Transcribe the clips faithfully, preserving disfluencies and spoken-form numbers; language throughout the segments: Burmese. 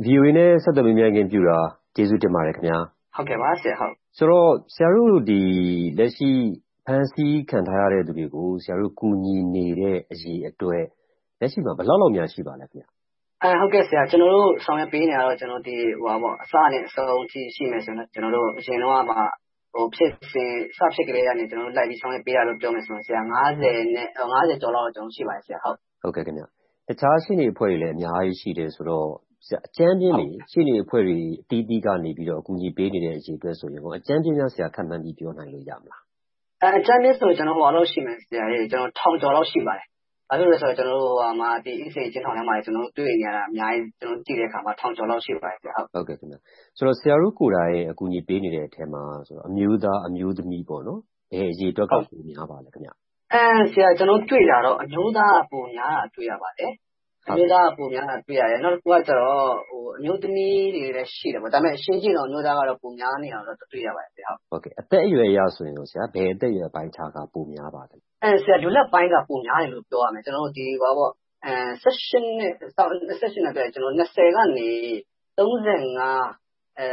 ဗီအိုအေနဲ့ဆက်သွယ်မေးမြန်းခြင်းပြုတာကျေးဇူးတင်ပါတယ်ခင်ဗျာဟုတ်ကဲ့ပါဆရာဟုတ်ဆိုတော့ဆရာတို့ဒီလက်ရှိဖန်ဆီးခံထားရတဲ့သူတွေကိုဆရာတို့ကူညီနေတဲ့အရေးအတွက်လက်ရှိမှာဘယ်လောက်လောက်များရှိပါလဲခင်ဗျာအဲဟုတ်ကဲ့ဆရာကျွန်တော်တို့ဆောင်ရွက်ပေးနေရတော့ကျွန်တော်ဒီဟိုပါပေါ့အစနဲ့အဆုံးထိရှိမယ်ဆိုတော့ကျွန်တော်တို့အရင်တော့မှဟိုဖြစ်စဉ်စဖြစ်ကလေးကနေကျွန်တော်တို့လိုက်ပြီးဆောင်ရွက်ပေးရလို့ပြောမယ်ဆိုရင်ဆရာ၅၀နဲ့၅၀ကျော်လောက်ကျွန်တော်ရှိပါတယ်ဆရာဟုတ်ဟုတ်ကဲ့ခင်ဗျာတခြားရှိနေအဖွဲ့တွေလည်းအများကြီးရှိတယ်ဆိုတော့ဆရာအကျန်းပြင်းနေရှိနေအဖွဲ့တွေအတီးတီးကနေပြီးတော့အကူအညီပေးနေတဲ့အရေးအတွက်ဆိုရင်ဟိုအကျန်းပြင်းများဆရာခံမှန်းပြီးပြောနိုင်လို့ရမလားအဲအကျန်းပြင်းဆိုကျွန်တော်ဟိုအလုပ်ရှိမယ်ဆရာရေကျွန်တော်ထောင်ကျော်လောက်ရှိပါတယ်ဘာလို့လဲဆိုတော့ကျွန်တော်တို့ဟိုမှာဒီအစိတ်ချင်းထောင်ထဲမှာကျွန်တော်တို့တွေ့နေရတာအများကြီးကျွန်တော်ကြည့်တဲ့အခါမှာထောင်ကျော်လောက်ရှိပါတယ်ဆရာဟုတ်ဟုတ်ကဲ့ခင်ဗျာဆိုတော့ဆရာတို့ကိုယ်တိုင်အကူအညီပေးနေတဲ့အထက်မှာဆိုတော့အမျိုးသားအမျိုးသမီးပေါ့နော်ဘယ်အရေးအတွက်ကပုံများပါလဲခင်ဗျာအဲဆရာကျွန်တော်တွေ့တာတော့အမျိုးသားအပုံများတာတွေ့ရပါတယ်အမျိုးသားအပုံများတာတွေ့ရတယ်နောက်တစ်ခုကကျတော့ဟိုအမျိုးသမီးတွေလည်းရှိတယ်ပေါ့ဒါပေမဲ့ရှင်းရှင်းတော့အမျိုးသားကတော့ပုံများနေတာတော့တွေ့ရပါတယ်ဆရာဟုတ်ကဲ့အသက်အရွယ်အရဆိုရင်တော့ဆရာဘယ်အသက်အရွယ်ပိုင်းခြားကပုံများပါလဲအဲဆရာဒုလက်ပိုင်းကပုံများတယ်လို့ပြောရမယ်ကျွန်တော်တို့ဒီဘာပေါ့အဲ session နဲ့ session နဲ့ကျွန်တော်20ကနေ35အဲ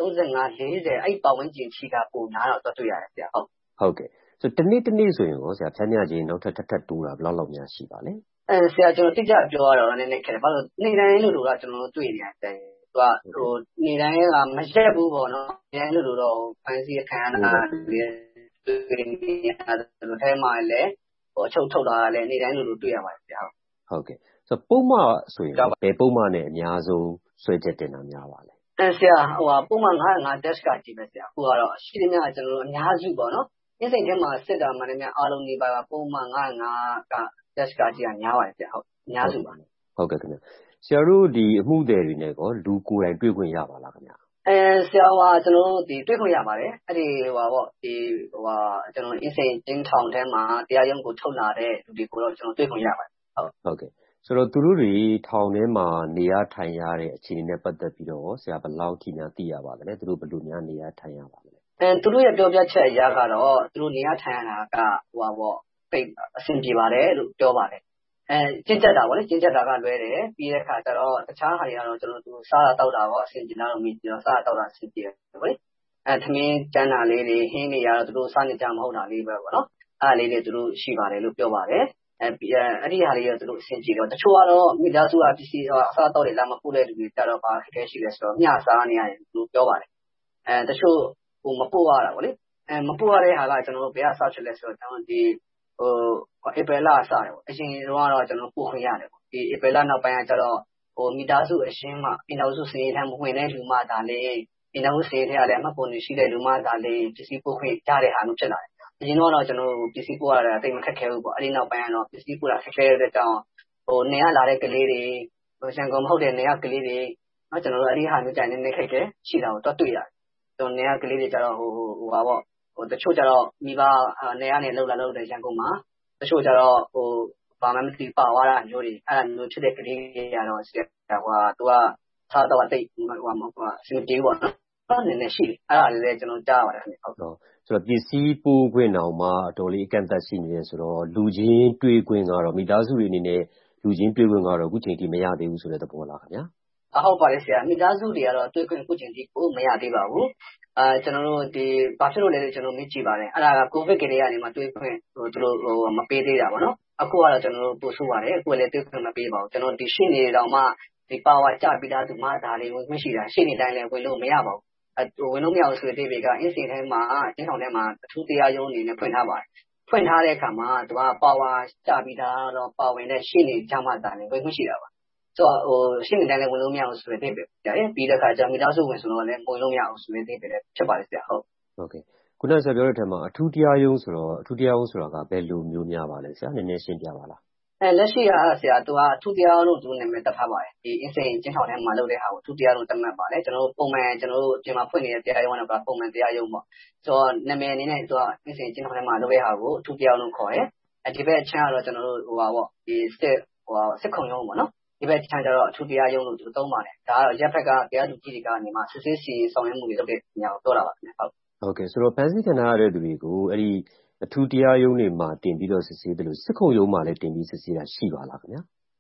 35 40အဲ့ပတ်ဝန်းကျင်ထိကပုံများတော့တွေ့ရတယ်ဆရာဟုတ်ဟုတ်ကဲ့ဆိုတနေ့တနေ့ဆိုရင်ရောဆရာဖြန်းညချင်းနောက်ထပ်ထပ်ထပ်တိုးတာဘယ်လောက်လောက်များရှိပါလဲအဲဆရာကျွန်တော်တိကျပြောရတော့နည်းနည်းခက်တယ်ဘာလို့နေ့တိုင်းလို့လို့ကကျွန်တော်တို့တွေ့နေရတယ်သူကဟိုနေ့တိုင်းကမရက်ဘူးပေါ့နော်နေ့တိုင်းလို့လို့တော့ဖန်စီခံရတာတွေ့နေရတယ်လို့ထဲမှာလည်းဟိုအချုပ်ထုတ်တာလည်းနေ့တိုင်းလို့လို့တွေ့ရပါတယ်ဆရာဟုတ်ကဲ့ဆိုပုံမှန်ဆိုရင်ဘယ်ပုံမှန်နဲ့အများဆုံးဆွဲချက်တင်တာများပါလဲအဲဆရာဟိုပုံမှန်၅၅ dash ကကြည့်မယ်ဆရာဟိုကတော့ရှိတယ်များကျွန်တော်တို့အများစုပေါ့နော်ဒီစိတ်ထဲမှာစစ်တာမှလည်းများအားလုံးနေပါကပုံမှန်၅၅ကdash ကကြည့်ရများပါတယ်ဆရာဟုတ်အများစုပါဟုတ်ကဲ့ခင်ဗျဆရာတို့ဒီအမှုတွေတွေနဲ့ကောလူကိုယ်တိုင်တွေ့ခွင့်ရပါလားခင်ဗျအဲဆရာကကျွန်တော်တို့ဒီတွေ့ခွင့်ရပါတယ်အဲ့ဒီဟိုပါပေါ့ဒီဟိုဟာကျွန်တော်အင်းစိန်တင်းထောင်ထဲမှာတရားရုံးကိုထုတ်လာတဲ့လူတွေကိုတော့ကျွန်တော်တွေ့ခွင့်ရပါတယ်ဟုတ်ဟုတ်ကဲ့ဆိုတော့သူတို့တွေထောင်ထဲမှာနေရထိုင်ရတဲ့အခြေအနေနဲ့ပတ်သက်ပြီးတော့ဆရာဘယ်လောက်ထိများသိရပါသလဲသူတို့ဘယ်လိုများနေရထိုင်ရပါလဲအဲသူတို့ရဲ့ပြောပြချက်အရကတော့သူတို့နေရထိုင်ရတာကဟိုပါပေါ့ပိတ်အဆင်ပြေပါတယ်လို့ပြောပါတယ်အဲကျင့်ကြတာပေါ့လေကျင့်ကြတာကလွဲတယ်ပြီးတဲ့အခါကျတော့တခြားဟာတွေကတော့ကျွန်တော်တို့စားတာတောက်တာပေါ့အဆင်ပြေလာတော့မိပြီးတော့စားတာတောက်တာအဆင်ပြေတယ်ပေါ့လေအဲသမင်းကျန်းတာလေးတွေဟင်းတွေရတော့သူတို့စားနေကြမဟုတ်တာလေးပဲပေါ့နော်အားလေးတွေသူတို့ရှိပါတယ်လို့ပြောပါတယ်အဲအဲ့ဒီဟာလေးတော့သူတို့အဆင်ပြေတော့တချို့ကတော့မိသားစုအပစ္စည်းအစားတောက်တွေလာမပို့တဲ့လူတွေကြတော့ဘာခက်ခဲရှိလဲဆိုတော့မျှစားနေရတယ်သူတို့ပြောပါတယ်အဲတချို့ဟိုမပို့ရတာပေါ့လေအဲမပို့ရတဲ့ဟာကကျွန်တော်တို့ဘယ်ကစားဖြစ်လဲဆိုတော့ကျွန်တော်ဒီဟိုဧပြီလအစတယ်ပေါ့အရင်တော့ကျွန်တော်ပို့ခွင့်ရတယ်ပေါ့ဒီဧပြီလနောက်ပိုင်းကကျတော့ဟိုမိသားစုအရှင်းမှအင်တာစုစည်ထမ်းမဝင်တဲ့လူမှဒါလေးအင်တာစုစည်ထမ်းရတယ်အမှတ်ပုံနေရှိတဲ့လူမှဒါလေးပစ္စည်းပို့ခွင့်ရတဲ့ဟာမျိုးဖြစ်လာတယ်အရင်တော့ကျွန်တော်ပစ္စည်းပို့ရတာတိတ်မခက်ခဲဘူးပေါ့အဲ့ဒီနောက်ပိုင်းကတော့ပစ္စည်းပို့တာခက်ခဲတဲ့ကြောင်းဟိုနေရလာတဲ့ကလေးတွေဟိုရန်ကုန်မဟုတ်တဲ့နေရကလေးတွေနော်ကျွန်တော်တို့အဲ့ဒီဟာမျိုးကြိုင်နေနေခက်ခဲရှိတာကိုတော့တွေ့ရတယ်ကျွန်တော်နေရကလေးတွေကျတော့ဟိုဟိုပါပေါ့ဟိုတချို့ကျတော့မိဘနေရနေလောက်လာလောက်တဲ့ရန်ကုန်မှာတချို့ကျတော့ဟိုဘာမှမသိပါသွားတာမျိုးတွေအဲ့ဒါမျိုးဖြစ်တဲ့ကလေးတွေကတော့ဆရာဟိုသူကစားတော့တိတ်ဟိုဟိုအစီအပြေပေါ့နော်နည်းနည်းရှိတယ်အဲ့ဒါလေးလည်းကျွန်တော်ကြားပါတယ်ခင်ဗျဟုတ်တော့ဆိုတော့ပစ္စည်းပို့ခွင့်တောင်မှအတော်လေးအကန့်အသတ်ရှိနေတယ်ဆိုတော့လူချင်းတွေ့ခွင့်ကတော့မိသားစုတွေအနေနဲ့လူချင်းတွေ့ခွင့်ကတော့အခုချိန်ထိမရသေးဘူးဆိုတဲ့သဘောလားခင်ဗျာအဟုတ်ပါတယ်ဆရာမိသားစုတွေကတော့တွေ့ခွင့်အခုချိန်ထိကိုမရသေးပါဘူးအာကျွန်တော်တို့ဒီဘာဖြစ်လို့လဲကျွန်တော်မေးကြည့်ပါတယ်အဲ့ဒါကကိုဗစ်ကလေးကနေမှတွေ့ခွင့်ဟိုသူတို့ဟိုမပေးသေးတာပေါ့နော်အခုကတော့ကျွန်တော်တို့ပို့ဆိုးပါတယ်အခုလည်းတွေ့ခွင့်မပေးပါဘူးကျွန်တော်ဒီရှင်းနေတောင်မှဒီပါဝါကြပြီးသားသူမှဒါတွေဝင်မရှိတာရှင်းနေတိုင်းလည်းဝင်လို့မရပါဘူးအဲဝင်လို့မရဘူးဆိုတဲ့ဒေဗေကအင်းစိန်ထဲမှာအင်းဆောင်ထဲမှာအထူးတရားရုံးအနေနဲ့ဖွင့်ထားပါတယ်ဖွင့်ထားတဲ့အခါမှာသူကပါဝါကြပြီးသားတော့ပါဝင်တဲ့ရှင်းနေကြမှသာလည်းဝင်မရှိတာပါဆိုတော့ဟိုရှင်းနေတိုင်းလည်းဝင်လို့မရအောင်ဆိုတဲ့ဒေဗေရတယ်ပြီးတဲ့အခါကျမိသားစုဝင်ဆိုတော့လည်းဝင်လို့မရအောင်ဆိုတဲ့ဒေဗေလည်းဖြစ်ပါတယ်ဆရာဟုတ်ဟုတ်ကဲ့ခုနကဆရာပြောတဲ့အထက်မှာအထူးတရားရုံးဆိုတော့အထူးတရားရုံးဆိုတာကဘယ်လိုမျိုးများပါလဲဆရာနည်းနည်းရှင်းပြပါလားအဲလက်ရှိကဆရာသူကအထူးတရားလို့သူနာမည်တက်ထားပါတယ်ဒီအင်းစိန်ကျင်းထောင်ထဲမှာလုပ်တဲ့ဟာကိုအထူးတရားလို့သတ်မှတ်ပါတယ်ကျွန်တော်တို့ပုံမှန်ကျွန်တော်တို့ပြင်မှာဖွင့်နေတဲ့တရားရုံးကတော့ပုံမှန်တရားရုံးပေါ့ဆိုတော့နာမည်အနေနဲ့သူကအင်းစိန်ကျင်းထောင်ထဲမှာလုပ်တဲ့ဟာကိုအထူးတရားလို့ခေါ်တယ်အဲဒီဘက်ချမ်းကတော့ကျွန်တော်တို့ဟိုပါပေါ့ဒီစစ်ဟိုစစ်ခုံရုံးပေါ့နော်ဒီဘက်ချမ်းကျတော့အထူးတရားရုံးလို့သူသုံးပါတယ်ဒါကတော့ရက်ဖက်ကတရားသူကြီးတွေကနေမှစစ်ဆေးစီဆောင်ရွက်မှုတွေလုပ်တဲ့ညောင်ပြောတာပါခင်ဗျဟုတ်ဟုတ်ကဲ့ဆိုတော့ဖန်ဆီးခံရတဲ့သူတွေကိုအဲ့ဒီအထူးတရားရုံးတွေမှာတင်ပြီးတော့စစ်ဆေးတယ်လို့စစ်ခုံရုံးမှာလည်းတင်ပြီးစစ်ဆေးတာရှိပါလားခင်ဗျာ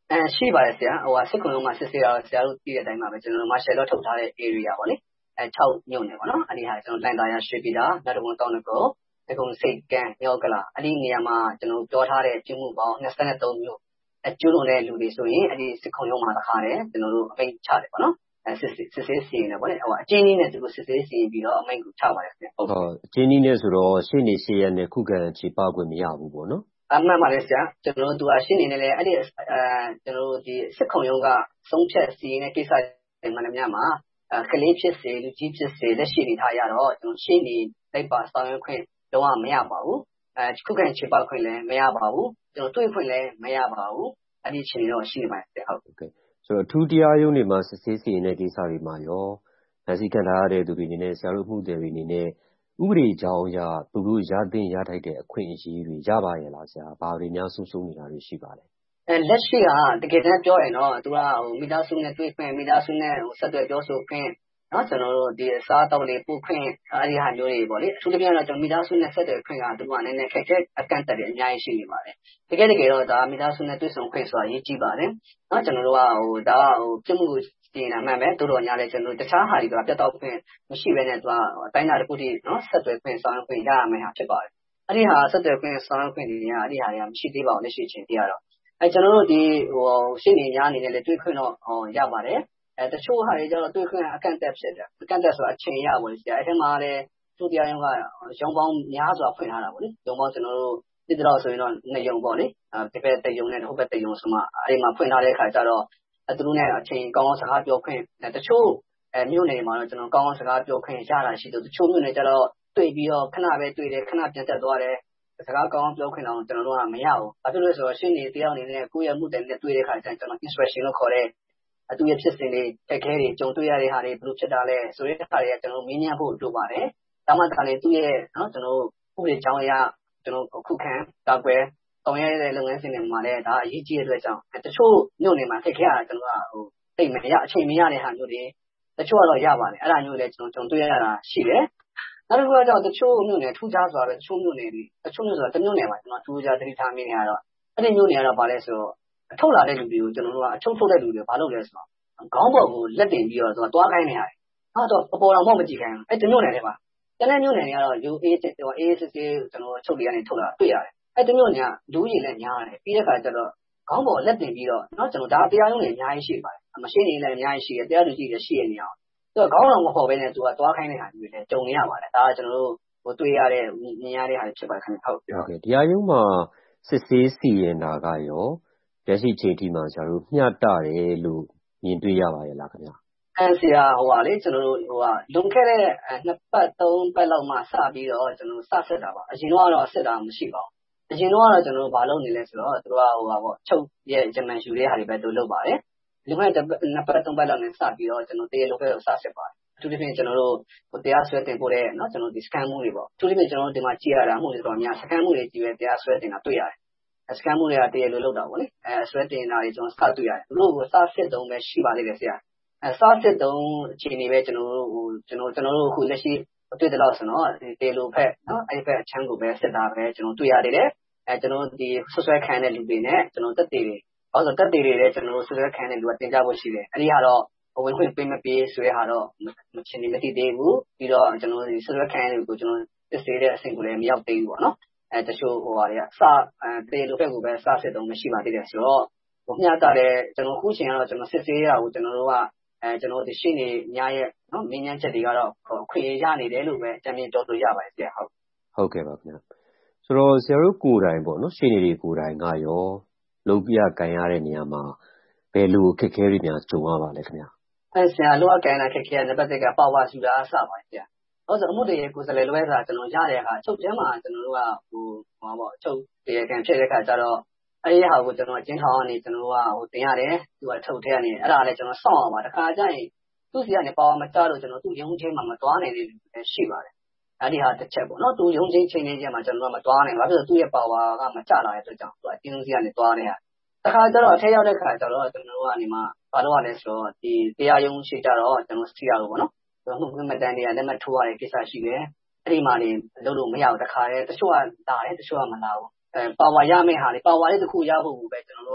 အဲရှိပါတယ်ဆရာဟိုစစ်ခုံလုံးမှာစစ်ဆေးရတော့ဆရာတို့သိတဲ့အတိုင်းမှာပဲကျွန်တော်တို့ marshal law ထုတ်ထားတဲ့ area ပေါ့လေအဲ၆မြို့နယ်ပေါ့နော်အဲ့ဒီဟာကျွန်တော်လိုင်သာယာရွှေပြည်သာနောက်တစ်ခုတောင်းတကောတကုံစိတ်ကန်းမြောက်ကလာအဲ့ဒီနေရာမှာကျွန်တော်ပြောထားတဲ့ပြုမှုပေါင်း၂၃မျိုးအကျိုးလွန်တဲ့လူတွေဆိုရင်အဲ့ဒီစစ်ခုံရုံးမှာတခါတယ်ကျွန်တော်တို့အမိန့်ချတယ်ပေါ့နော်အဲစစ်စစ်ဆေးစီရင်တယ်ပေါ့လေဟိုအချင်းကြီးနဲ့သူတို့စစ်ဆေးစီရင်ပြီးတော့အမိန့်ကိုချပါတယ်ဆရာဟုတ်အချင်းကြီးနဲ့ဆိုတော့ရှင်းနေရှင်းရနဲ့ခုခံခြေပခွင့်မရဘူးပေါ့နော်အမှန်ပါတယ်ဆရာကျွန်တော်တို့သူအရှင်းနေတယ်အဲ့ဒီအဲကျွန်တော်တို့ဒီစစ်ခုံရုံးကဆုံးဖြတ်စီရင်တဲ့ကိစ္စတွေမှန်တယ်များမှာကလေးဖြစ်စေလူကြီးဖြစ်စေလက်ရှိနေထားရတော့ကျွန်တော်ရှင်းနေလိုက်ပါဆောင်ရွက်ခွင့်လုံးဝမရပါဘူးအဲခုခံခြေပခွင့်လည်းမရပါဘူးကျွန်တော်တွေ့ခွင့်လည်းမရပါဘူးအဲ့ဒီအခြေအနေတော့ရှိနေပါတယ်ဟုတ်ကဲ့ဆိုတော့ထူးတရားရုံးတွေမှာစစ်ဆေးစီရင်တဲ့ကိစ္စတွေမှာရောလက်ရှိခံထားရတဲ့သူတွေအနေနဲ့ဆရာတို့မှုတွေအနေနဲ့ဥပဒေကြောင်းအရသူတို့ရသင့်ရထိုက်တဲ့အခွင့်အရေးတွေရပါရဲ့လားဆရာဘာတွေများဆုံးရှုံးနေတာတွေရှိပါလဲအဲလက်ရှိကတကယ်တမ်းပြောရင်တော့သူကဟိုမိသားစုနဲ့တွေ့ခွင့်မိသားစုနဲ့ဟိုဆက်သွယ်ပြောဆိုခွင့်နော်ကျွန်တော်တို့ဒီအစားတောက်လေးပို့ခွင့်အဲ့ဒီဟာမျိုးတွေပေါ့လေအထူးသဖြင့်တော့ကျွန်တော်မိသားစုနဲ့ဆက်သွယ်ခွင့်ကသူကနည်းနည်းခက်ခဲအကန့်အသတ်တွေအများကြီးရှိနေပါတယ်တကယ်တကယ်တော့ဒါမိသားစုနဲ့တွေ့ဆုံခွင့်ဆိုတာအရေးကြီးပါတယ်နော်ကျွန်တော်တို့ကဟိုဒါဟိုပြမှုပြင်တာမှန်ပဲတိုးတော်ညာလဲကျွန်တော်တခြားဟာတွေကပြတ်တော့ခွင့်မရှိဘဲနဲ့သူကအတိုင်းအတာတစ်ခုတည်းနော်ဆက်သွယ်ခွင့်ဆောင်ရွက်ခွင့်ရရမယ်ဟာဖြစ်ပါတယ်အဲ့ဒီဟာဆက်သွယ်ခွင့်ဆောင်ရွက်ခွင့်တွေကအဲ့ဒီဟာတွေကမရှိသေးပါဘူးလက်ရှိချင်းတရားတော့အဲကျွန်တော်တို့ဒီဟိုရှင်းနေများအနေနဲ့လည်းတွေ့ခွင့်တော့ဟောရပါတယ်အဲတချို့ဟာတွေကျတော့တွေ့ခွင့်အကန့်အသတ်ဖြစ်တယ်အကန့်အသတ်ဆိုတာအချိန်ရပါလို့ဆရာအဲ့ဒီမှာလည်းသူတရားရုံးကရုံပေါင်းများစွာဖွင့်ထားတာပေါ့လေရုံပေါင်းကျွန်တော်တို့ဒီတော့ဆိုရင်တော့နှစ်ရုံပေါ့လေဒီဘက်တရုံနဲ့ဟိုဘက်တရုံဆိုမှအဲ့ဒီမှာဖွင့်ထားတဲ့အခါကျတော့အဲသူတို့နဲ့အချိန်ကောင်းကောင်းစကားပြောခွင့်တချို့အဲမြို့နယ်မှာတော့ကျွန်တော်ကောင်းကောင်းစကားပြောခွင့်ရတာရှိတယ်တချို့မြို့နယ်ကျတော့တွေ့ပြီးတော့ခဏပဲတွေ့တယ်ခဏပြန်တက်သွားတယ်စကားကောင်းပြောခွင့်အောင်ကျွန်တော်တို့ကမရဘူး။ဘာဖြစ်လို့လဲဆိုတော့ရှင်းနေတရားအနေနဲ့ကိုယ့်ရဲ့မှုတိုင်နဲ့တွေ့တဲ့ခါကျရင်ကျွန်တော် inspection လို့ခေါ်တဲ့အတူရဖြစ်စဉ်တွေတက်ခဲတွေကြုံတွေ့ရတဲ့ဟာတွေဘယ်လိုဖြစ်တာလဲဆိုတဲ့ဟာတွေကကျွန်တော်မင်းများဖို့လိုပါတယ်။ဒါမှသာလေသူ့ရဲ့နော်ကျွန်တော်ဥပဒေကြောင်းအရကျွန်တော်အခုခံတောက်ွယ်တောင်းရတဲ့လုပ်ငန်းစဉ်တွေမှာလည်းဒါအရေးကြီးတဲ့အတွက်ကြောင့်တချို့မြို့နယ်မှာခက်ခဲရတာကျွန်တော်ကဟိုတိတ်မရအချိန်မရတဲ့ဟာမျိုးတွေတချို့ကတော့ရပါတယ်အဲ့ဒါမျိုးလည်းကျွန်တော်ကျွန်တော်တွေ့ရတာရှိတယ်နောက်တစ်ခုကတော့တချို့မြို့နယ်ထူးခြားစွာပဲတချို့မြို့နယ်တွေတချို့မြို့ဆိုတာတမြို့နယ်မှာကျွန်တော်ထူးခြားသတိထားမိနေရတော့အဲ့ဒီမြို့နယ်ကတော့ဗာလဲဆိုတော့အထုတ်လာတဲ့လူတွေကိုကျွန်တော်တို့ကအထုတ်ထုတ်တဲ့လူတွေဘာလုပ်လဲဆိုတော့ခေါင်းပေါ်ကိုလက်တင်ပြီးတော့သူကတွားခိုင်းနေရတယ်။အဲ့တော့အပေါ်တော်မှမကြည့်ခိုင်းဘူး။အဲ့တမြို့နယ်ထဲမှာတနေ့မြို့နယ်တွေကတော့ ယူ အေး ဟို အေး စစ်စစ်ကျွန်တော်ချုပ်တွေကနေထုတ်လာတွေ့ရတယ်။အဲ့တမြို့နယ်ကလူကြီးလည်းများတယ်ပြီးတဲ့အခါကျတော့ခေါင်းပေါ်လက်တင်ပြီးတော့နော်ကျွန်တော်ဒါတရားရုံးတွေအများကြီးရှိပါတယ်။မရှိနေလည်းအများကြီးရှိတယ်တရားသူကြီးလည်းရှိရနေအောင်သူကခေါင်းတော်မပေါ်ဘဲနဲ့သူကတွားခိုင်းနေတာမျိုးလည်းကြုံနေရပါတယ်ဒါကကျွန်တော်တို့ဟိုတွေ့ရတဲ့မြင်ရတဲ့ဟာဖြစ်ပါတယ်ခင်ဗျဟုတ်ဟုတ်ကဲ့တရားရုံးမှာစစ်ဆေးစီရင်တာကရောလက်ရှိချိန်ထိမှာဆရာတို့မျှတတယ်လို့မြင်တွေ့ရပါရဲ့လားခင်ဗျအဲဆရာဟိုပါလေကျွန်တော်တို့ဟိုကလွန်ခဲ့တဲ့နှစ်ပတ်သုံးပတ်လောက်မှစပြီးတော့ကျွန်တော်စဆက်တာပါအရင်တော့အဆက်တာမရှိပါဘူးအရင်တော့ကျွန်တော်တို့ဘာလုပ်နေလဲဆိုတော့သူကဟိုပါပေါ့ချုပ်ရဲ့ဂျမန်ယူတဲ့ဟာတွေပဲသူလုပ်ပါတယ်လွန်ခဲ့တဲ့နှစ်ပတ်သုံးပတ်လောက်နဲ့စပြီးတော့ကျွန်တော်တရားလုပ်ခဲ့တော့စဆက်ပါတယ်အထူးသဖြင့်ကျွန်တော်တို့ဟိုတရားဆွဲတင်ပို့တဲ့เนาะကျွန်တော်ဒီ scan မှုတွေပေါ့အထူးသဖြင့်ကျွန်တော်တို့ဒီမှာကြည့်ရတာမှုတွေတော့အများ scan မှုတွေကြည့်ရတရားဆွဲတင်တာတွေ့ရတယ်စကန်မှုတွေကတည်းကလို့လောက်တာပေါ့လေအဲဆွဲတင်တာတွေကျွန်တော်စတွေ့ရတယ်သူတို့ကစစစ်တုံးပဲရှိပါသေးတယ်ဆရာအဲစစစ်တုံးအခြေအနေပဲကျွန်တော်တို့ဟိုကျွန်တော်ကျွန်တော်တို့အခုလက်ရှိတွေ့တဲ့လောက်ဆိုတော့ဒီတေလိုဖက်နော်အဲ့ဖက်အချမ်းကိုပဲစစ်တာပဲကျွန်တော်တွေ့ရသေးတယ်အဲကျွန်တော်ဒီဆွဆွဲခံတဲ့လူတွေနဲ့ကျွန်တော်တက်တေတွေဘာလို့တက်တေတွေလည်းကျွန်တော်တို့ဆွဆွဲခံတဲ့လူကတင်ကြဖို့ရှိတယ်အဲ့ဒီဟာတော့ဝင်ခွင့်ပေးမပေးဆိုတဲ့ဟာတော့မချင်းနေမသိသေးဘူးပြီးတော့ကျွန်တော်ဒီဆွဆွဲခံတဲ့လူကိုကျွန်တော်စစ်ဆေးတဲ့အဆင့်ကိုလည်းမရောက်သေးဘူးပေါ့နော်အဲတချို့ဟိုဟာတွေကစအဲတေလိုဖက်ကိုပဲစစစ်တုံးမရှိပါသေးတယ်ဆိုတော့ဟိုမျှတာတဲ့ကျွန်တော်ခုချိန်ကတော့ကျွန်တော်စစ်ဆေးရတာကိုကျွန်တော်တို့ကအဲကျွန်တော်ဒီရှင်းနေညာရဲ့နော်မင်းညမ်းချက်တွေကတော့ခွေရနေတယ်လို့ပဲအကြံဉာဏ်တော်လို့ရပါတယ်ဆရာဟုတ်ဟုတ်ကဲ့ပါခင်ဗျာဆိုတော့ဆရာတို့ကိုယ်တိုင်ပေါ့နော်ရှင်းနေတွေကိုယ်တိုင်ကရောလုံပြကန်ရတဲ့နေရာမှာဘယ်လိုခက်ခဲတွေများကြုံရပါလဲခင်ဗျာအဲဆရာလိုအပ်ကန်တာခက်ခဲတဲ့ပတ်သက်ကပါဝါစုတာအစပါဆရာဟုတ်ဆိုအမှုတရေကိုယ်စလဲလွဲတာကျွန်တော်ရတဲ့အခါချုပ်ကျမ်းမှာကျွန်တော်တို့ကဟိုဟောပေါ့ချုပ်တရေကန်ဖြစ်တဲ့အခါကျတော့အဲ့ဒီဟာကိုကျွန်တော်ကျင်းထောင်ကနေကျွန်တော်ကဟိုတင်ရတယ်သူကထုတ်ထဲကနေအဲ့ဒါလည်းကျွန်တော်စောင့်အောင်ပါတခါကျရင်သူ့စီကနေပါဝါမကြလို့ကျွန်တော်သူ့ရုံးချင်းမှာမတွားနိုင်တဲ့လူတွေရှိပါတယ်အဲ့ဒီဟာတစ်ချက်ပေါ့နော်သူရုံးချင်းချင်းချင်းချင်းမှာကျွန်တော်ကမတွားနိုင်ဘာဖြစ်လို့သူ့ရဲ့ပါဝါကမကြလာတဲ့အတွက်ကြောင့်သူအတင်းစီကနေတွားနေရတခါကျတော့အထက်ရောက်တဲ့ခါကျတော့ကျွန်တော်ကနေမှဘာလို့ရလဲဆိုတော့ဒီတရားရုံးရှိကြတော့ကျွန်တော်စီရလို့ပေါ့နော်မှုခွင့်မတန်းတွေကလက်မှတ်ထိုးရတဲ့ကိစ္စရှိတယ်အဲ့ဒီမှာနေလုပ်လို့မရဘူးတခါတည်းတချို့ကလာတယ်တချို့ကမလာဘူးအဲပါဝါရမယ့်ဟာလေပါဝါလေးတစ်ခုရဖို့ပဲကျွန်တော်တို့က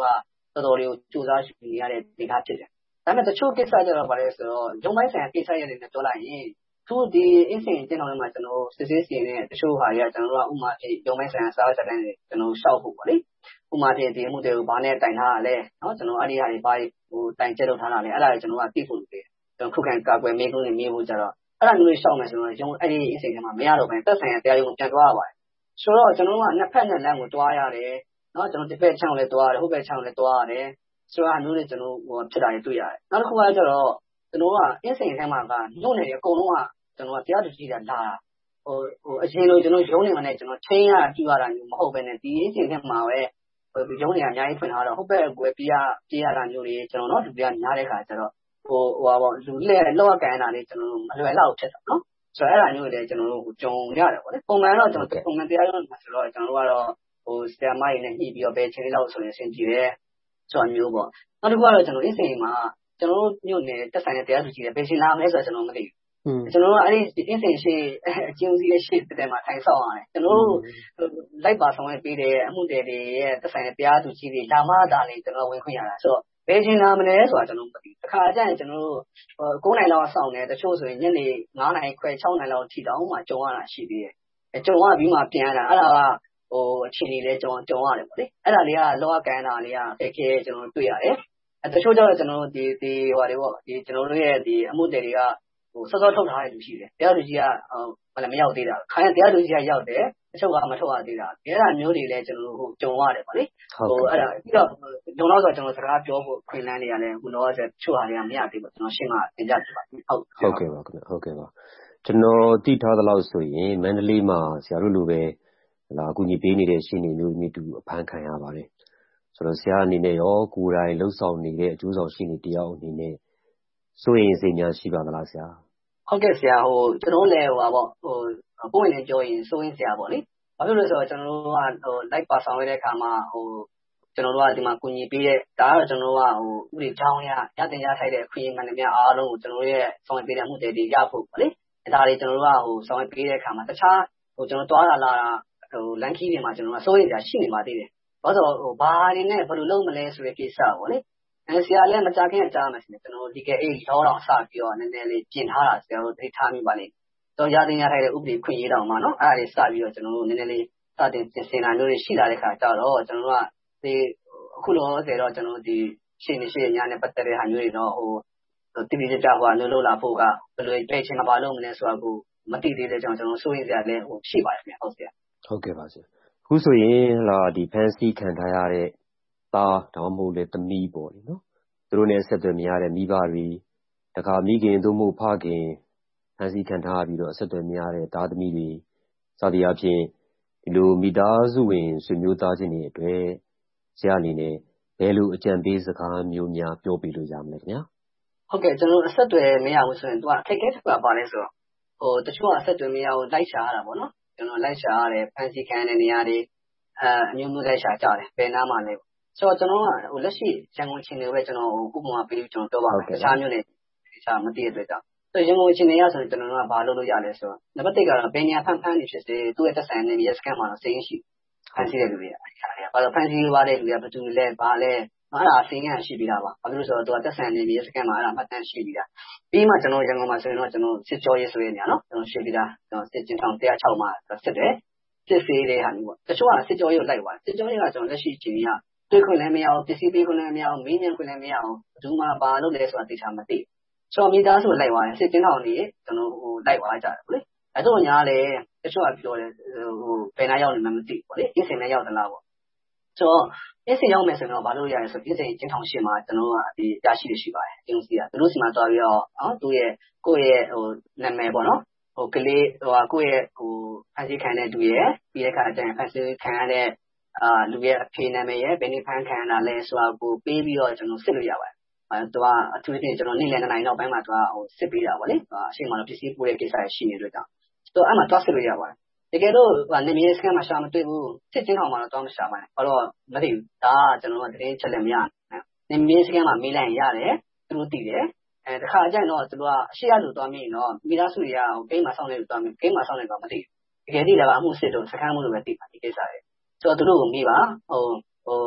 တော်တော်လေးကိုစူးစမ်းရှိနေရတဲ့ဒေသဖြစ်တယ်။ဒါပေမဲ့တချို့ကိစ္စကြတော့ဗါလဲဆိုတော့ရုံပိုင်းဆိုင်ရာကိစ္စရတဲ့နဲ့ပြောလိုက်ရင်သူဒီအင်းစင်ကျင်းတော်ထဲမှာကျွန်တော်စစ်စစ်စီနဲ့တချို့ဟာတွေကကျွန်တော်တို့ကဥမာဖြစ်ရုံပိုင်းဆိုင်ရာစာအုပ်စာတမ်းတွေကျွန်တော်ရှောက်ဖို့ပေါ့လေ။ဥမာဖြစ်ဒီအမှုတွေကိုဘာနဲ့တိုင်ထားရလဲနော်ကျွန်တော်အဲ့ဒီဟာတွေဘာဟိုတိုင်ကျက်လုပ်ထားတာလဲအဲ့ဒါတွေကျွန်တော်ကသိဖို့လုပ်တယ်။ကျွန်တော်ခုခံကာကွယ်မေးခွန်းတွေမေးဖို့ကြတော့အဲ့ဒါမျိုးရှောက်မယ်ဆိုတော့ရုံအဲ့ဒီအင်းစင်ထဲမှာမရတော့ဘဲသက်ဆိုင်ရာတရားရုံးကိုပြန်သွားရပါတယ်။ဆိုတော့ကျွန်တော်တို့ကနှစ်ဖက်နဲ့လမ်းကိုတွားရတယ်နော်ကျွန်တော်တစ်ဖက်ချောင်းလည်းတွားရတယ်ဟိုဘက်ချောင်းလည်းတွားရတယ်ဆိုတော့အမျိုးတွေကျွန်တော်ဟိုဖြစ်တာတွေတွေ့ရတယ်နောက်တစ်ခုကကျတော့ကျွန်တော်ကအင်းစိန်ထဲမှာကညွန့်နေတယ်အကုန်လုံးကကျွန်တော်ကတရားသူကြီးကလာတာဟိုဟိုအရင်လိုကျွန်တော်ရုံးနေမှနဲ့ကျွန်တော်ချင်းရပြရတာမျိုးမဟုတ်ဘဲနဲ့ဒီအင်းစိန်ထဲမှာပဲဟိုရုံးနေအများကြီးဖွင့်ထားတော့ဟုတ်ပဲကိုယ်ပြရပြရတာမျိုးတွေကျွန်တော်တို့လူတွေကများတဲ့ခါကျတော့ဟိုဟိုပါလူလက်လောက်ကန်တာလေးကျွန်တော်မလွယ်လောက်ဖြစ်တာနော်ဆိုတော့အဲ့ဒါမျိုးတွေကျွန်တော်တို့ကြုံရတယ်ပေါ့လေပုံမှန်တော့ကျွန်တော်ပုံမှန်တရားရုံးမှာဆိုတော့ကျွန်တော်တို့ကတော့ဟိုစတမရည်နဲ့ညှိပြီးတော့ပဲချင်းလေးလောက်ဆိုရင်အဆင်ပြေတယ်ဆိုတော့မျိုးပေါ့နောက်တစ်ခုကတော့ကျွန်တော်အင်းစိန်မှာကျွန်တော်တို့မြို့နယ်တက်ဆိုင်တဲ့တရားသူကြီးတွေဘယ်ချိန်လာမလဲဆိုတော့ကျွန်တော်မသိဘူးကျွန်တော်တို့အဲ့ဒီအင်းစိန်ရှိအကျဉ်းဦးစီးရဲ့ရှေ့တက်မှာထိုင်ဆောင်ရတယ်ကျွန်တော်တို့လိုက်ပါဆောင်ရွက်ပေးတဲ့အမှုတွေရဲ့တက်ဆိုင်တဲ့တရားသူကြီးတွေလာမှသာလေကျွန်တော်ဝင်ခွင့်ရတာဆိုတော့ဘယ်ချိန်လာမလဲဆိုတာကျွန်တော်မသိဘူးတစ်ခါကျရင်ကျွန်တော်တို့၉နိုင်လောက်ဆောင်တယ်တချို့ဆိုရင်ညနေ၅နိုင်ခွဲ၆နိုင်လောက်ထိတောင်မှကြုံရတာရှိသေးတယ်ကြုံရပြီးမှပြန်ရတာအဲ့ဒါကဟိုအခြေအနေလေးကြုံကြုံရတယ်ပေါ့လေအဲ့ဒါလေးကလောကကန်တာလေးကအခက်ခဲကျွန်တော်တွေ့ရတယ်အဲတချို့ကျတော့ကျွန်တော်တို့ဒီဒီဟိုတွေပေါ့ဒီကျွန်တော်တို့ရဲ့ဒီအမှုတွေတွေကဟိုစောစောထုတ်ထားတဲ့လူရှိတယ်တရားသူကြီးကဟိုမရောက်သေးတာခိုင်းတရားသူကြီးကရောက်တယ်တချို့ကမထုတ်ရသေးတာအဲ့ဒါမျိုးတွေလည်းကျွန်တော်တို့ဟိုကြုံရတယ်ပေါ့လေဟိုအဲ့ဒါပြီးတော့ဂျုံတော့ဆိုကျွန်တော်စကားပြောဖို့ခွင့်လန်းတွေကလည်းဟိုတော့ဆိုတချို့ဟာတွေကမရသေးဘူးကျွန်တော်ရှင်းမှသင်ကြပြပါဟုတ်ဟုတ်ကဲ့ပါခင်ဗျဟုတ်ကဲ့ပါကျွန်တော်သိထားသလောက်ဆိုရင်မန္တလေးမှာဆရာတို့လိုပဲလာအကူအညီပေးနေတဲ့ရှင်းနေမျိုးမျိုးတူအဖမ်းခံရပါတယ်ဆိုတော့ဆရာအနေနဲ့ရောကိုယ်တိုင်လှုပ်ဆောင်နေတဲ့အကျိုးဆောင်ရှင်းနေတယောက်အနေနဲ့စိုးရင်စိတ်များရှိပါသလားဆရာဟုတ်ကဲ့ဆရာဟိုကျွန်တော်လည်းဟိုပါပေါ့ဟိုပုံရင်ပြောရင်စိုးရင်ဆရာပေါ့လေဘာဖြစ်လို့လဲဆိုတော့ကျွန်တော်တို့ကဟို live ပါဆောင်ရတဲ့အခါမှာဟိုကျွန်တော်တို့ကဒီမှာကူညီပေးတဲ့ဒါကတော့ကျွန်တော်တို့ကဟိုဥပဒေကြောင်းရရတင်ရထိုက်တဲ့အခွင့်အရေးမှန်သမျှအားလုံးကိုကျွန်တော်တို့ရဲ့ဆောင်ရွက်ပေးတဲ့မှုတွေတွေရဖို့ပေါ့လေဒါတွေကျွန်တော်တို့ကဟိုဆောင်ရွက်ပေးတဲ့အခါမှာတခြားဟိုကျွန်တော်တွားလာလာဟိုလန်ခီးတွေမှာကျွန်တော်ကစိုးရိမ်စရာရှိနေပါသေးတယ်ဘာလို့ဆိုဟိုဘာတွေနဲ့ဘယ်လိုလုပ်မလဲဆိုတဲ့ကိစ္စပေါ့လေအဲဆရာလည်းမကြခင်အကြားမှာရှင်ကျွန်တော်ဒီကအေးလောတော့စပြီးတော့နည်းနည်းလေးပြင်ထားတာဆရာတို့သိထားမိပါလိမ့်တော့ရတင်ရထိုက်တဲ့ဥပဒေခွင့်ရေးတောင်မှာနော်အဲ့ဒါလေးစပြီးတော့ကျွန်တော်တို့နည်းနည်းလေးစတင်ပြင်ဆင်တာမျိုးတွေရှိလာတဲ့ခါကျတော့ကျွန်တော်တို့ကဒီအခုလောဆယ်တော့ကျွန်တော်ဒီရှင်းနေရှင်းညာနဲ့ပတ်သက်တဲ့ဟာမျိုးတွေတော့ဟိုတိတိကျကျဟိုအလုပ်လုပ်လာဖို့ကဘယ်လိုပဲချင်းမပါလို့မလဲဆိုတာကိုမသိသေးတဲ့ကြောင့်ကျွန်တော်စိုးရိမ်စရာလည်းဟိုရှိပါတယ်ခင်ဗျဟုတ်ဆရာဟုတ်ကဲ့ပါဆရာခုဆိုရင်လာဒီဖန်စီခံထားရတဲ့သားဒါမှမဟုတ်လေသမီးပေါ့လေနော်သူတို့နဲ့ဆက်သွယ်မရတဲ့မိဘတွေတခါမိခင်တို့မို့ဖခင်ဖန်စီခံထားပြီးတော့ဆက်သွယ်မရတဲ့သားသမီးတွေစသည်အဖြစ်ဒီလိုမိသားစုဝင်ဆွေမျိုးသားချင်းတွေအတွက်ဆရာအနေနဲ့ဘယ်လိုအကြံပေးစကားမျိုးများပြောပြလို့ရမလဲခင်ဗျာဟုတ်ကဲ့ကျွန်တော်အဆက်အသွယ်မရဘူးဆိုရင်သူကအခက်အခဲတစ်ခုပါလဲဆိုတော့ဟိုတချို့ကအဆက်အသွယ်မရဘူးလိုက်ရှာရတာပေါ့နော်ကျွန်တော်လိုက်ရှာရတယ်ဖန်စီခံတဲ့နေရာတွေအဲအမျိုးမျိုးလိုက်ရှာကြတယ်ဘယ်နားမှာလဲဆိုတော့ကျွန်တော်ကဟိုလက်ရှိရန်ကုန်ချင်းတွေပဲကျွန်တော်ဟိုဥပမာပေးကျွန်တော်ပြောပါမယ်တခြားမျိုးတွေတခြားမသိတဲ့အတွက်ကြောင့်ဆိုရန်ကုန်ချင်းတွေရဆိုရင်ကျွန်တော်ကဘာလုပ်လို့ရလဲဆိုတော့နံပါတ်တစ်ကတော့ဘယ်နေရာဖန်ဖန်နေဖြစ်စေသူ့ရဲ့သက်ဆိုင်တဲ့နေရာစကန်မှာတော့စိတ်ရှိဖန်စီတဲ့လူတွေအားရဘာလို့ဖန်စီသွားတဲ့လူတွေကဘယ်သူလဲဘာလဲအဲ့ဒါအစင်းကရှိပြီးသားပါဘာလို့ဆိုတော့သူကသက်ဆိုင်တဲ့နေရာစကန်မှာအဲ့ဒါမှတ်တမ်းရှိပြီးသားပြီးမှကျွန်တော်ရန်ကုန်မှာဆိုရင်တော့ကျွန်တော်စစ်ကြောရေးဆိုရင်ညာနော်ကျွန်တော်ရှိပြီးသားကျွန်တော်စစ်ကျင်းဆောင်one oh sixမှာစစ်တယ်စစ်စေးတဲ့ဟာမျိုးပေါ့တချို့ကစစ်ကြောရေးကိုလိုက်သွားစစ်ကြောရေးကကျွန်တော်လက်ရှိချိန်ကတွေ့ခွင့်လည်းမရအောင်ပစ္စည်းပေးခွင့်လည်းမရအောင်မင်းမြန်ခွင့်လည်းမရအောင်ဘယ်သူမှဘာလုပ်လဲဆိုတာသိချာမသိဆိုတော့မိသားစုလိုက်သွားတယ်စစ်ကျင်းဆောင်နေကျွန်တော်ဟိုလိုက်သွားကြတယ်ပေါ့လေအဲ့တော့ညာလေတချို့ကပြောတယ်ဟိုဘယ်နာရောက်နေမှမသိပေါ့လေအင်းစင်နဲ့ရောက်သလားပေါ့ဆိုတော့အင်းစင်ရောက်မယ်ဆိုတော့ဘာလို့ရလဲဆိုအင်းစင်ကျင်းထောင်ရှင်းမှာကျွန်တော်ကဒီရရှိရရှိပါတယ်ကျင်းစီကသူတို့စီမှာတွားပြီးတော့နော်သူ့ရဲ့ကိုယ့်ရဲ့ဟိုနာမည်ပေါ့နော်ဟိုကလေးဟိုကိုယ့်ရဲ့ဟိုဖန်စီခံတဲ့သူရဲ့ပြီးတဲ့အခါကျရင်ဖန်စီခံရတဲ့အာလူရဲ့အဖေနာမည်ရဲ့ဘယ်နေ့ဖန်ခံရတာလဲဆိုတာကိုပေးပြီးတော့ကျွန်တော်စစ်လို့ရပါတယ်အဲသူကအထူးသဖြင့်ကျွန်တော်နေ့လယ်နှစ်နာရီနောက်ပိုင်းမှာသူကဟိုစစ်ပေးတာပေါ့လေအရှိန်မှာတော့ပစ္စည်းပို့တဲ့ကိစ္စရှိနေတဲ့ကြောင့်သူအဲ့မှာတွားစစ်လို့ရပါတယ်တကယ်တော့နေမြေစကန်မှာရှာမတွေ့ဘူးစစ်ချင်းထောင်မှာတော့တွားမရှာပါနဲ့ဘာလို့မသိဘူးဒါကကျွန်တော်ကတကယ်ချက်လက်မရနေမြေစကန်မှာမေးလိုက်ရတယ်သူတို့သိတယ်အဲတခါကျရင်တော့သူတို့ကအရှိရလူတွားမိရင်တော့မိသားစုတွေကဟိုဂိမ်းမှာစောင့်နေလို့တွားမိဂိမ်းမှာစောင့်နေတော့မသိဘူးတကယ်သိတယ်ကအမှုစစ်တော့စကန်မှုလို့ပဲသိပါဒီကိစ္စတွေဆိုတော့သူတို့ကိုမေးပါဟိုဟို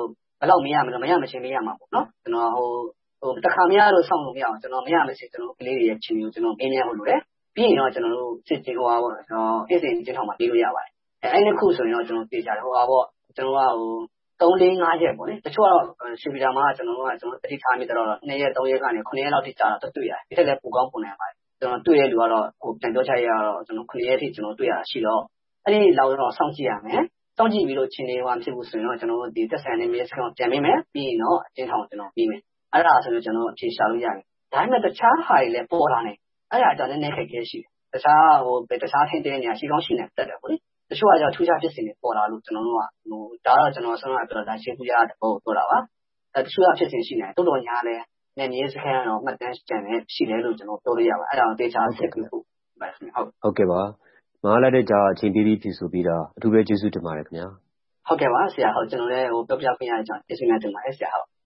ဘယ်လောက်မရမလို့မရမချင်းမရမှာပေါ့နော်ကျွန်တော်ဟိုဟိုတစ်ခါမရလို့စောင့်လို့မရအောင်ကျွန်တော်မရမချင်းကျွန်တော်ကလေးတွေရဲ့ချင်းကိုကျွန်တော်အင်းမြတ်ဟုတ်လို့လေပြီးရင်တော့ကျွန်တော်တို့စစ်ချင်းဟိုဟာပေါ့ကျွန်တော်အစ်စင်ချင်းထောင်မှာပြေးလို့ရပါတယ်အဲအဲ့ဒီခုဆိုရင်တော့ကျွန်တော်ပြေးကြတယ်ဟိုဟာပေါ့ကျွန်တော်ကဟိုသုံးလေးငါးရက်ပေါ့လေတချို့ကတော့စီဗီတာမှာကျွန်တော်တို့ကကျွန်တော်တတိထားမိတော့နှစ်ရက်သုံးရက်ကနေခုနှစ်ရက်လောက်ထိကြာတော့တွေ့ရတယ်ဒီထက်လည်းပိုကောင်းပုံနိုင်ပါတယ်ကျွန်တော်တွေ့တဲ့လူကတော့ဟိုပြန်ပြောချရရတော့ကျွန်တော်ခုနှစ်ရက်ထိကျွန်တော်တွေ့ရတာရှိတော့အဲ့ဒီလောက်တော့စောင့်ကြည့်ရမယ်စောင့်ကြည့်ပြီးလို့ချင်းနေဟိုဖြစ်ဖို့ဆိုရင်တော့ကျွန်တော်တို့ဒီတက်ဆန်နေမြေစကောင်ပြန်ပေးမယ်ပြီးရင်တော့အချင်းထောင်ကျွန်တော်ပြီးမယ်အဲ့ဒါဆိုရင်ကျွန်တော်အဖြေရှာလို့ရတယ်ဒါပေမဲ့တခြားဟာတွေလည်းပေါ်လာနေအဲ့ဒါကြောင့်လည်းနည်းနည်းခက်ခဲရှိတယ်တခြားဟိုတခြားထင်းတဲ့နေရာရှိကောင်းရှိနေတက်တယ်ပေါ့လေတချို့ကကြောင့်ထူးခြားဖြစ်စဉ်တွေပေါ်လာလို့ကျွန်တော်တို့ကဟိုဒါတော့ကျွန်တော်ဆုံးရပြောတာရှင်းပြရတဲ့ပုံပြောတာပါအဲတချို့ကဖြစ်စဉ်ရှိနေတိုးတော်ညာလဲနေမြေစကန်တော့မှတ်တမ်းကျန်နေရှိတယ်လို့ကျွန်တော်ပြောလို့ရပါအဲ့ဒါကိုတေချာဆက်ပြီးဖို့ဟုတ်ဟုတ်ကဲ့ပါမအားလိုက်တဲ့ကြာအချိန်ပြီးပြီးဖြစ်ဆိုပြီးတာအထူးပဲကျေးဇူးတင်ပါတယ်ခင်ဗျာဟုတ်ကဲ့ပါဆရာဟုတ်ကျွန်တော်လည်းဟိုပြောပြခွင့်ရတဲ့အကြောင်းကျေးဇူးများတင်ပါတယ်ဆရာဟုတ်